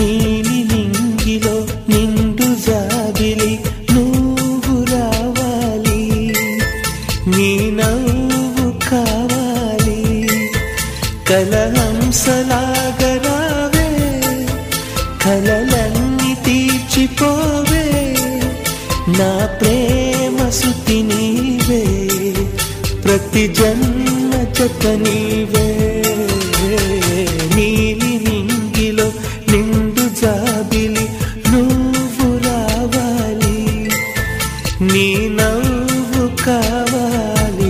నీలి నింగిలో నిండు జాబిలి నువ్వు రావాలి, నీ నవ్వు కావాలి. కలహంసలాగా రావే, కలలన్నీ తీర్చిపోవే, నా ప్రేమ సుతి నీవే, ప్రతి జన్మ జత నీవే. నీలి నింగిలో నిండు జాబిలి నువ్వు రావాలి, నీ నవ్వు కావాలి.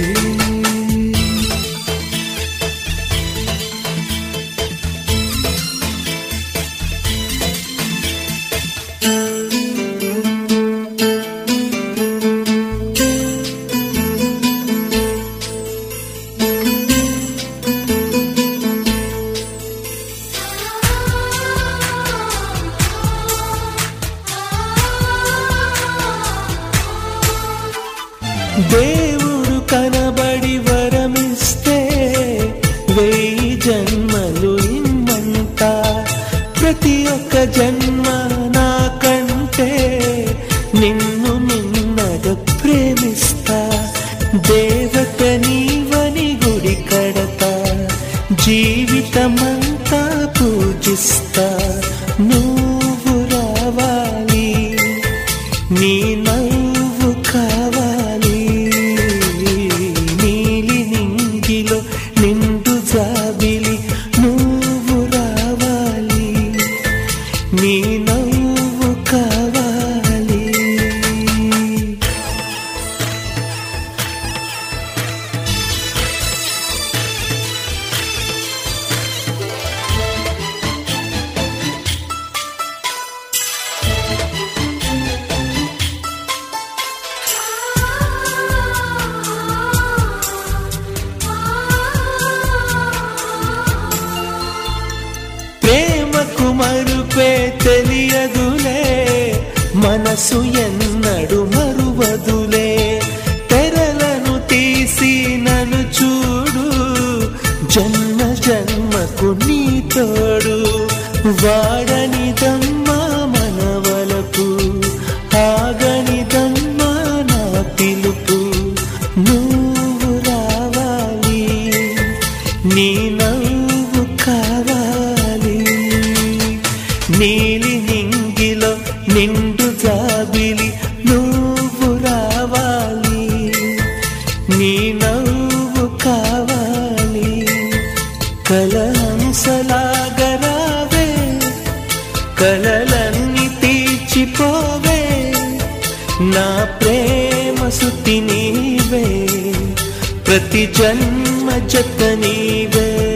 దేవుడు కనబడి వరమిస్తే 1000 జన్మలు ఇమ్మంట, ప్రతి ఒక్క జన్మ నాకంటే నిన్ను నిన్నగా ప్రేమిస్తా. దేవత నీవని గుడి కడతా, జీవితమంతా పూజిస్తా. నువ్వు రావాలి, నీ నవ్వు కావాలి. నీలి నింగిలో నిండు జాబిలి నువ్వు రావాలి, నీ నవ్వు కావాలి. ప్రేమకు మరుపే తెలియదులే, మనసు ఎన్నడు మరువదులే. తెరలను తీసి నన్ను చూడు, జన్మ జన్మకు నీ తోడు. వాడనిదమ్మా మనవలకు, ఆగనిదమ్మా నా పిలుపు. నువ్వు రావాలి, నీ నవ్వు కావాలి. నీలి నింగిలో నిండు జాబిలి నువ్వు రావాలి, నీ నవ్వు కావాలి. కలహంసలాగా రావే, కలలన్నీ తీర్చిపోవే, నా ప్రేమ సుతి నీవే, ప్రతి జన్మ జత నీవే.